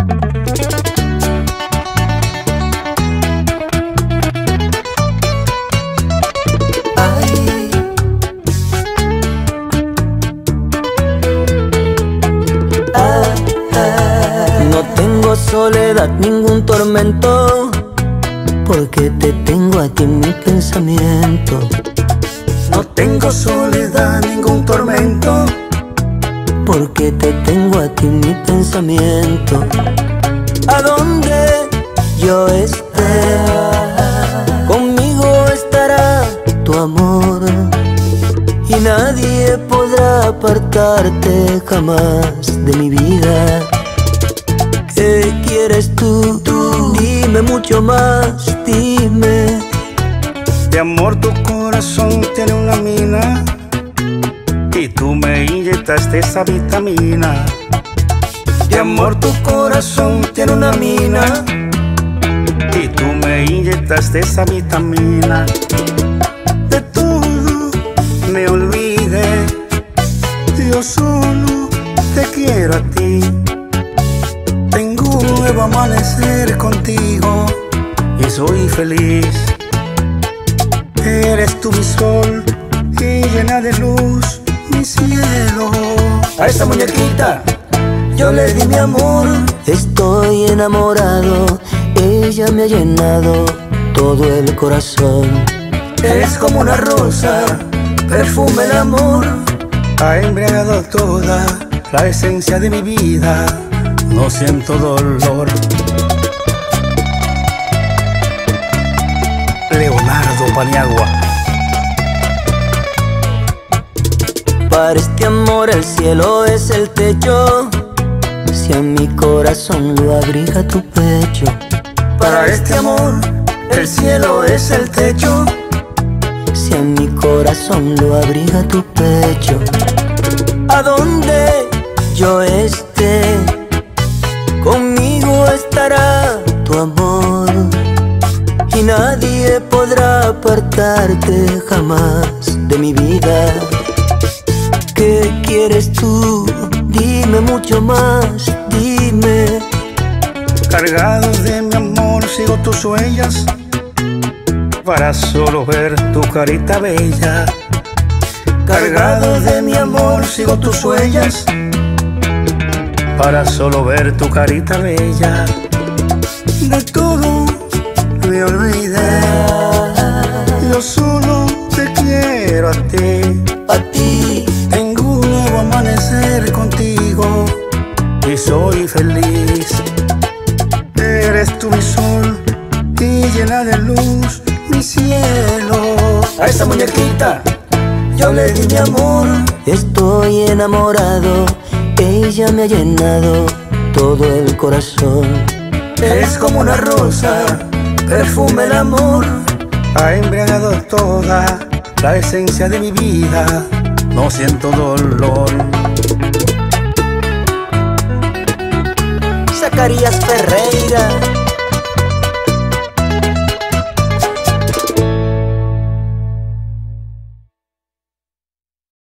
No tengo soledad, ningún tormento, porque te tengo a ti en mi pensamiento. No tengo soledad, ningún tormento, porque te tengo a ti en mi pensamiento. A donde yo esté, conmigo estará tu amor, y nadie podrá apartarte jamás de mi vida. ¿Qué quieres tú? Dime mucho más, dime. de amor tu corazón tiene una mina, y tú me inyectaste esa vitamina. De amor tu corazón tiene una mina, y tú me inyectaste esa vitamina. De todo me olvidé, yo solo te quiero a ti. Tengo un nuevo amanecer contigo y soy feliz. Eres tú mi sol y llena de luz mi cielo. a esa muñequita yo le di mi amor. Estoy enamorado, ella me ha llenado todo el corazón. Eres como una rosa, perfume el amor. Ha embriagado toda la esencia de mi vida, no siento dolor. Leonardo Paniagua. Para este amor el cielo es el techo, si a mi corazón lo abriga tu pecho. Para este amor el cielo es el techo, si a mi corazón lo abriga tu pecho. A donde yo esté, conmigo estará tu amor, y nadie podrá apartarte jamás de mi vida. ¿Qué quieres tú? Dime mucho más, dime. cargado de mi amor sigo tus huellas, para solo ver tu carita bella. Cargado de mi amor sigo tus huellas, para solo ver tu carita bella. De todo me olvidé, yo solo te quiero a ti. A ti Tengo un nuevo amanecer contigo y soy feliz. Eres tú mi sol y llena de luz mi cielo. a esa muñequita yo le di mi amor. Estoy enamorado, ella me ha llenado todo el corazón. Eres como una rosa, perfume el amor. Ha embriagado toda la esencia de mi vida, no siento dolor. Zacarías Ferreira.